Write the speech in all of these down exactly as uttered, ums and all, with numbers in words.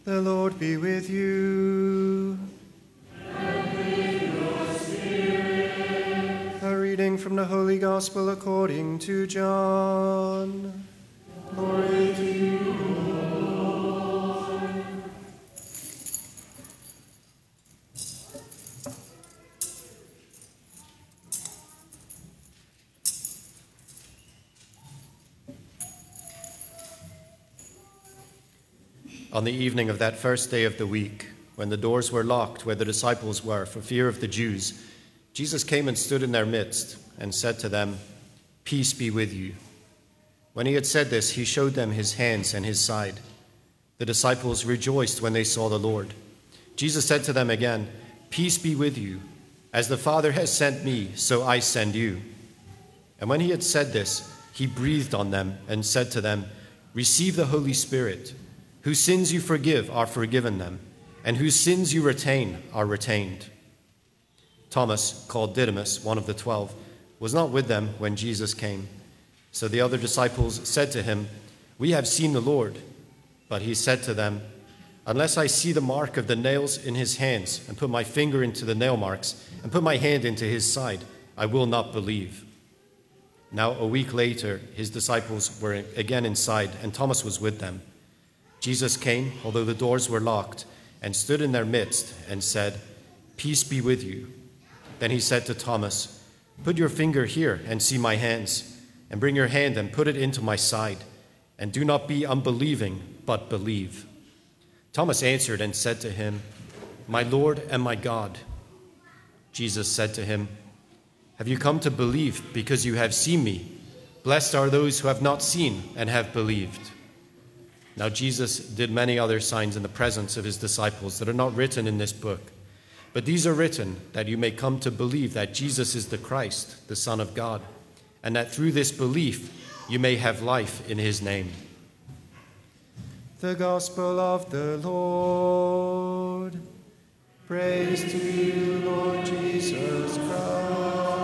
The Lord be with you. And with your spirit. A reading from the Holy Gospel according to John. Glory to you, Lord. On the evening of that first day of the week, when the doors were locked where the disciples were for fear of the Jews, Jesus came and stood in their midst and said to them, "Peace be with you." When he had said this, he showed them his hands and his side. The disciples rejoiced when they saw the Lord. Jesus said to them again, "Peace be with you. As the Father has sent me, so I send you." And when he had said this, he breathed on them and said to them, "Receive the Holy Spirit. Whose sins you forgive are forgiven them, and whose sins you retain are retained." Thomas, called Didymus, one of the twelve, was not with them when Jesus came. So the other disciples said to him, "We have seen the Lord." But he said to them, "Unless I see the mark of the nails in his hands, and put my finger into the nail marks, and put my hand into his side, I will not believe." Now a week later, his disciples were again inside, and Thomas was with them. Jesus came, although the doors were locked, and stood in their midst and said, "Peace be with you." Then he said to Thomas, "Put your finger here and see my hands, and bring your hand and put it into my side, and do not be unbelieving, but believe." Thomas answered and said to him, "My Lord and my God." Jesus said to him, "Have you come to believe because you have seen me? Blessed are those who have not seen and have believed." Now Jesus did many other signs in the presence of his disciples that are not written in this book. But these are written that you may come to believe that Jesus is the Christ, the Son of God, and that through this belief you may have life in his name. The Gospel of the Lord. Praise to you, Lord Jesus Christ.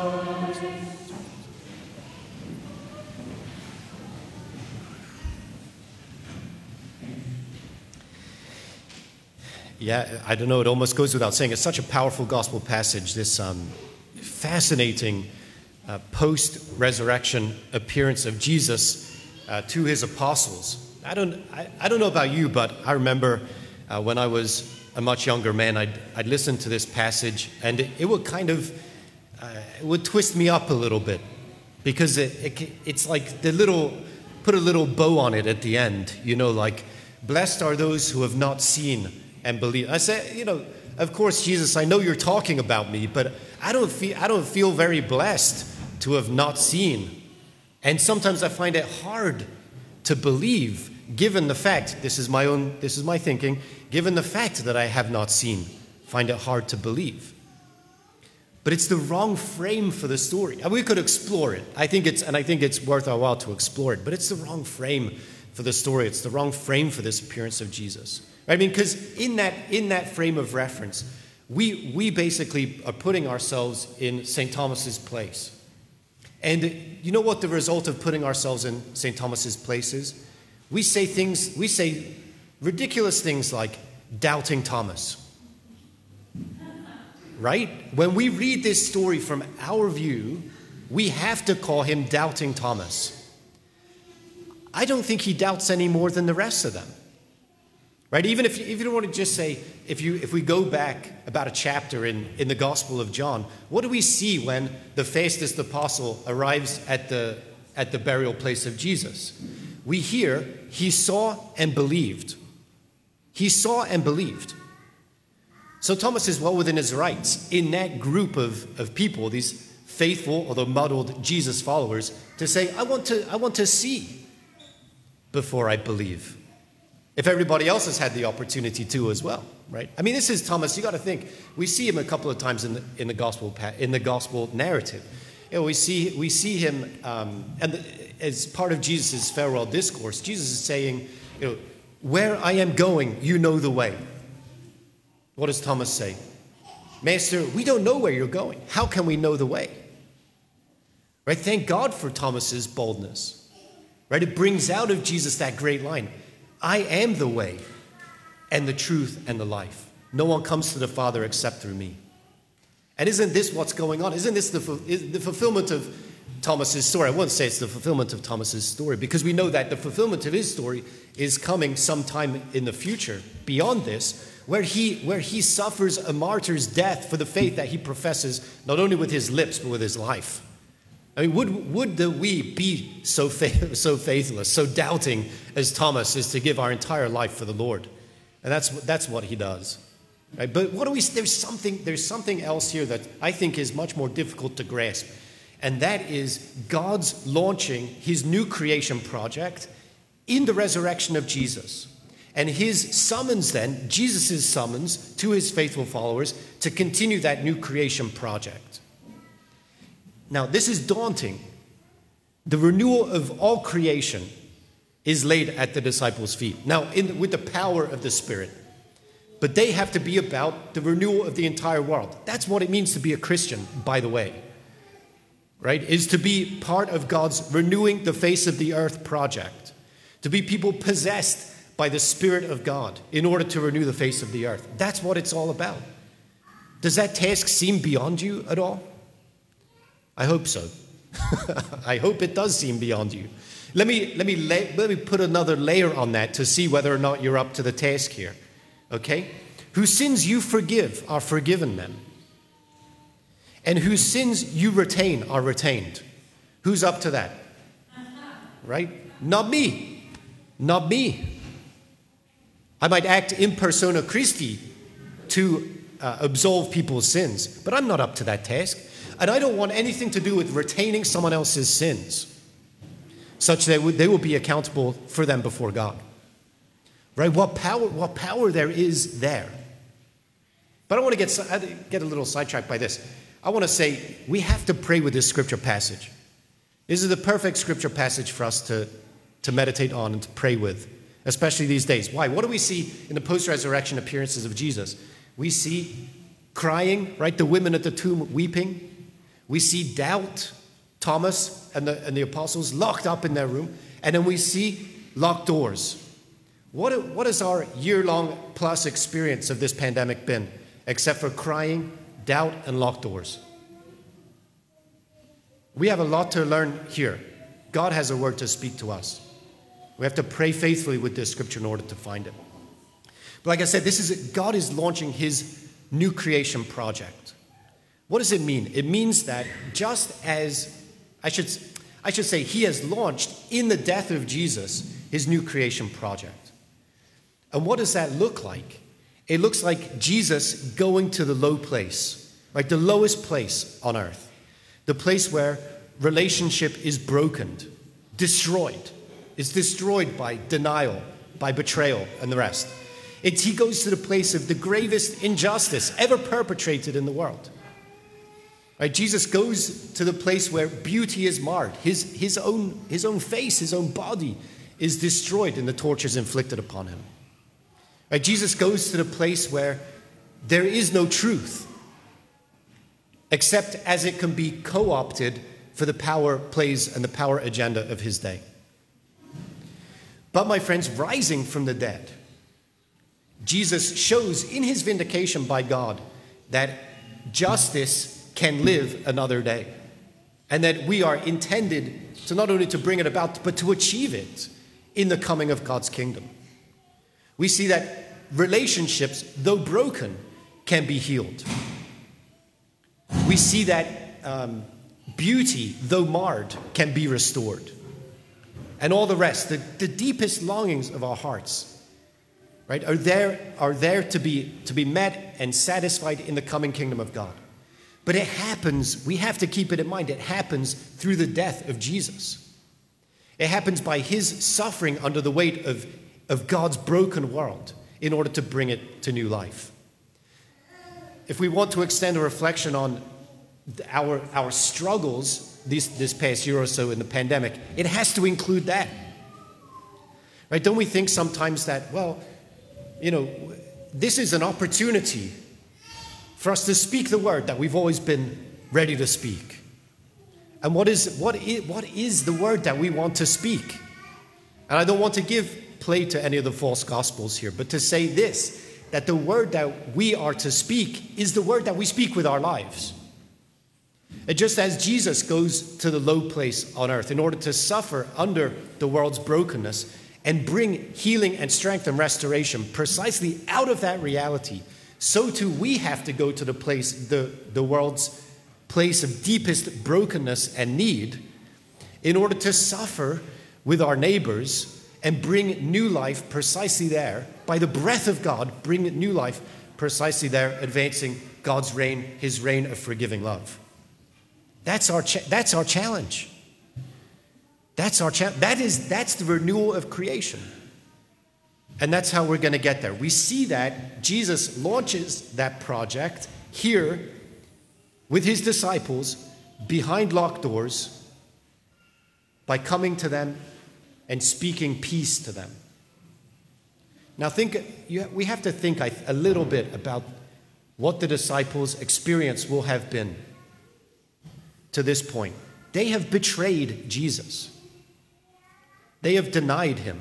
Yeah, I don't know, it almost goes without saying. It's such a powerful gospel passage, this um, fascinating uh, post-resurrection appearance of Jesus uh, to his apostles. I don't, I, I don't know about you, but I remember uh, when I was a much younger man, I'd, I'd listen to this passage, and it, it would kind of, uh, it would twist me up a little bit, because it, it, it's like the little, put a little bow on it at the end, you know, like, blessed are those who have not seen and believe. I say, you know, of course, Jesus, I know you're talking about me, but I don't feel I don't feel very blessed to have not seen. And sometimes I find it hard to believe, given the fact, this is my own, this is my thinking, given the fact that I have not seen, find it hard to believe. But it's the wrong frame for the story. And we could explore it. I think it's, and I think it's worth our while to explore it, but it's the wrong frame for the story. It's the wrong frame for this appearance of Jesus. I mean, because in that in that frame of reference, we we basically are putting ourselves in Saint Thomas's place. And you know what the result of putting ourselves in Saint Thomas's place is? We say things, we say ridiculous things like doubting Thomas. Right? When we read this story from our view, we have to call him doubting Thomas. I don't think he doubts any more than the rest of them. Right? Even if you, if you don't want to just say, if you if we go back about a chapter in, in the Gospel of John, what do we see when the fastest apostle arrives at the at the burial place of Jesus? We hear he saw and believed. He saw and believed. So Thomas is well within his rights in that group of, of people, these faithful, although muddled Jesus followers, to say, I want to I want to see before I believe. If everybody else has had the opportunity to as well, right? I mean, this is Thomas. You got to think. We see him a couple of times in the in the gospel in the gospel narrative. You know, we see we see him, um, and the, as part of Jesus' farewell discourse, Jesus is saying, you know, "Where I am going, you know the way." What does Thomas say? "Master, we don't know where you're going. How can we know the way?" Right? Thank God for Thomas's boldness. Right? It brings out of Jesus that great line. I am the way. and the truth and the life. No one comes to the Father except through me. And isn't this what's going on? Isn't this the, the fulfillment of Thomas's story? I wouldn't say it's the fulfillment of Thomas's story, because we know that the fulfillment of his story is coming sometime in the future, beyond this, where he, where he suffers a martyr's death for the faith that he professes, not only with his lips, but with his life. I mean, would, would the we be so, fa- so faithless, so doubting as Thomas is to give our entire life for the Lord? And that's, that's what he does. Right? But what do we, there's something, there's something else here that I think is much more difficult to grasp. And that is God's launching his new creation project in the resurrection of Jesus. And his summons then, Jesus' summons to his faithful followers to continue that new creation project. Now, this is daunting. The renewal of all creation is laid at the disciples' feet. Now, in, with the power of the Spirit. But they have to be about the renewal of the entire world. That's what it means to be a Christian, by the way. Right? Is to be part of God's renewing the face of the earth project. To be people possessed by the Spirit of God in order to renew the face of the earth. That's what it's all about. Does that task seem beyond you at all? I hope so. I hope it does seem beyond you. Let me, let, me lay, let me put another layer on that to see whether or not you're up to the task here. Okay? Whose sins you forgive are forgiven them. And whose sins you retain are retained. Who's up to that? Right? Not me. Not me. I might act in persona Christi to uh, absolve people's sins, but I'm not up to that task. And I don't want anything to do with retaining someone else's sins, such that they will be accountable for them before God. Right? What power, what power there is there. But I want to get, get a little sidetracked by this. I want to say we have to pray with this scripture passage. This is the perfect scripture passage for us to, to meditate on and to pray with, especially these days. Why? What do we see in the post-resurrection appearances of Jesus? We see crying, right? The women at the tomb weeping. We see doubt, Thomas and the, and the apostles locked up in their room. And then we see locked doors. What, what has our year-long plus experience of this pandemic been, except for crying, doubt, and locked doors? We have a lot to learn here. God has a word to speak to us. We have to pray faithfully with this scripture in order to find it. But like I said, this is God is launching his new creation project. What does it mean? It means that just as, I should, I should say, he has launched in the death of Jesus his new creation project. And what does that look like? It looks like Jesus going to the low place, like the lowest place on earth, the place where relationship is broken, destroyed. It's destroyed by denial, by betrayal, and the rest. It's, he goes to the place of the gravest injustice ever perpetrated in the world. Right? Jesus goes to the place where beauty is marred. His, his, own, his own face, his own body is destroyed in the tortures inflicted upon him. Right? Jesus goes to the place where there is no truth, except as it can be co-opted for the power plays and the power agenda of his day. But my friends, rising from the dead, Jesus shows in his vindication by God that justice can live another day, and that we are intended to not only to bring it about, but to achieve it in the coming of God's kingdom. We see that relationships, though broken, can be healed. We see that um, beauty, though marred, can be restored. And all the rest, the, the deepest longings of our hearts, right, are there, are there to be, to be met and satisfied in the coming kingdom of God. But it happens, we have to keep it in mind, it happens through the death of Jesus. It happens by his suffering under the weight of, of God's broken world in order to bring it to new life. If we want to extend a reflection on our, our struggles this, this past year or so in the pandemic, it has to include that. Right? Don't we think sometimes that, well, you know, this is an opportunity for us to speak the word that we've always been ready to speak. And what is, what is, what is the word that we want to speak? And I don't want to give play to any of the false gospels here, but to say this, that the word that we are to speak is the word that we speak with our lives. And just as Jesus goes to the low place on earth in order to suffer under the world's brokenness and bring healing and strength and restoration precisely out of that reality, so too we have to go to the place, the, the world's place of deepest brokenness and need, in order to suffer with our neighbors and bring new life precisely there, by the breath of God, bring new life precisely there, advancing God's reign, his reign of forgiving love. That's our cha- that's our challenge. That's our cha- that is that's the renewal of creation. And that's how we're going to get there. We see that Jesus launches that project here with his disciples behind locked doors by coming to them and speaking peace to them. Now think, you, we have to think a little bit about what the disciples' experience will have been to this point. They have betrayed Jesus. They have denied him.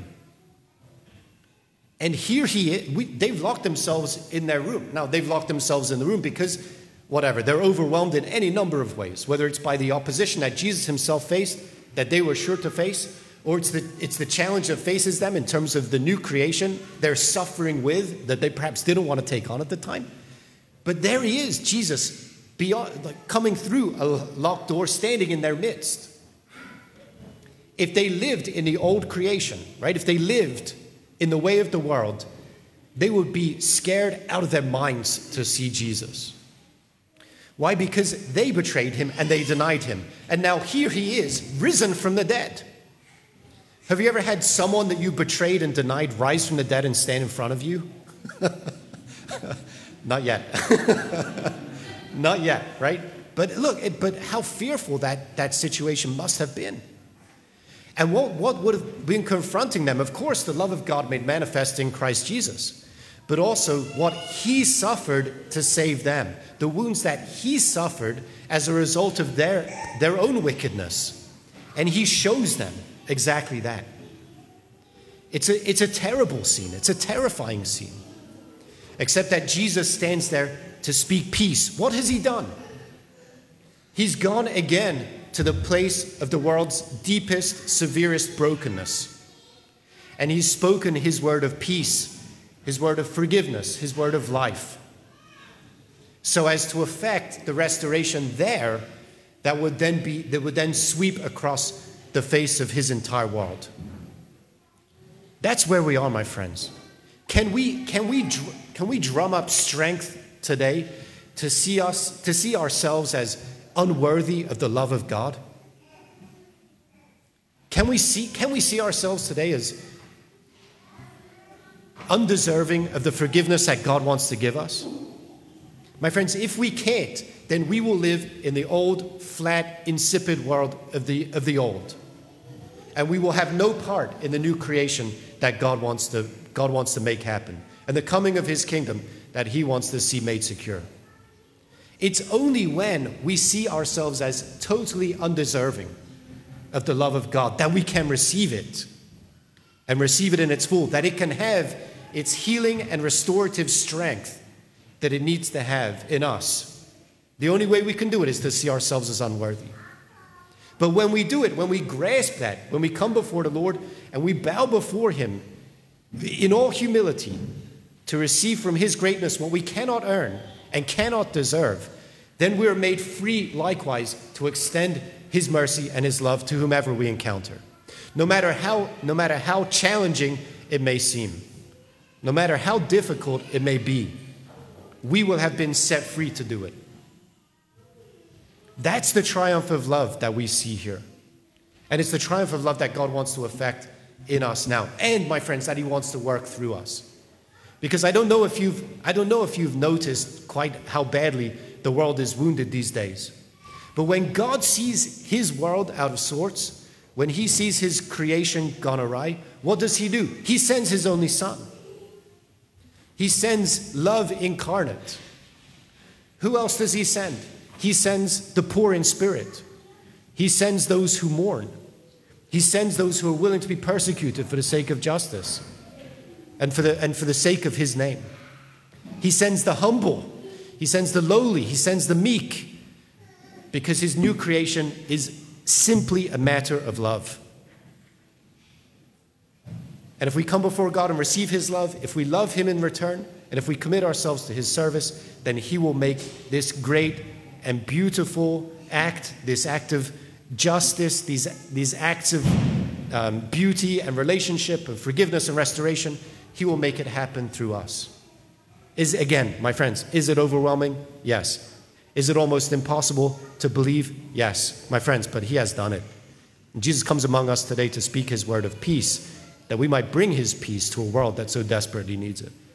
And here he is. We, they've locked themselves in their room. Now, they've locked themselves in the room because, whatever, they're overwhelmed in any number of ways, whether it's by the opposition that Jesus himself faced, that they were sure to face, or it's the, it's the challenge that faces them in terms of the new creation they're suffering with that they perhaps didn't want to take on at the time. But there he is, Jesus, beyond, like, coming through a locked door, standing in their midst. If they lived in the old creation, right, if they lived in the way of the world, they would be scared out of their minds to see Jesus. Why? Because they betrayed him and they denied him. And now here he is, risen from the dead. Have you ever had someone that you betrayed and denied rise from the dead and stand in front of you? Not yet. Not yet, right? But look, it, but how fearful that, that situation must have been. And what, what would have been confronting them? Of course, the love of God made manifest in Christ Jesus, but also what he suffered to save them. The wounds that he suffered as a result of their, their own wickedness. And he shows them exactly that. It's a, it's a terrible scene. It's a terrifying scene. Except that Jesus stands there to speak peace. What has he done? He's gone again to the place of the world's deepest, severest brokenness. And he's spoken his word of peace, his word of forgiveness, his word of life, so as to effect the restoration there that would then be that would then sweep across the face of his entire world. That's where we are, my friends. Can we can we can we drum up strength today to see us to see ourselves as unworthy of the love of God? Can we see can we see ourselves today as undeserving of the forgiveness that God wants to give us? My friends, if we can't, then we will live in the old, flat, insipid world of the of the old. And we will have no part in the new creation that God wants to God wants to make happen, and the coming of his kingdom that he wants to see made secure. It's only when we see ourselves as totally undeserving of the love of God that we can receive it, and receive it in its full, that it can have its healing and restorative strength that it needs to have in us. The only way we can do it is to see ourselves as unworthy. But when we do it, when we grasp that, when we come before the Lord and we bow before him in all humility to receive from his greatness what we cannot earn and cannot deserve, then we are made free likewise to extend his mercy and his love to whomever we encounter. No matter how, no matter how challenging it may seem, no matter how difficult it may be, we will have been set free to do it. That's the triumph of love that we see here. And it's the triumph of love that God wants to effect in us now. And, my friends, that he wants to work through us. Because I don't know if you've, I don't know if you've noticed quite how badly the world is wounded these days. But when God sees his world out of sorts, when he sees his creation gone awry, what does he do? He sends his only son. He sends love incarnate. Who else does he send? He sends the poor in spirit. He sends those who mourn. He He sends those who are willing to be persecuted for the sake of justice and for the, and for the sake of his name. He sends the humble. He sends the lowly. He sends the meek, because his new creation is simply a matter of love. And if we come before God and receive his love, if we love him in return, and if we commit ourselves to his service, then he will make this great and beautiful act, this act of justice, these, these acts of um, beauty and relationship, of forgiveness and restoration, he will make it happen through us. Is, again, my friends, is it overwhelming? Yes. Is it almost impossible to believe? Yes, my friends, but he has done it. And Jesus comes among us today to speak his word of peace, that we might bring his peace to a world that so desperately needs it.